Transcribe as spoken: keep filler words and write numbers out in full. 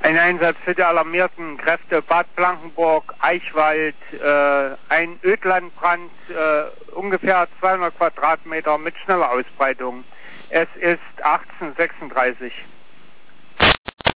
Ein Einsatz für die alarmierten Kräfte Bad Blankenburg, Eichwald, äh, ein Ödlandbrand, äh, ungefähr zweihundert Quadratmeter mit schneller Ausbreitung. Es ist achtzehn Uhr sechsunddreißig.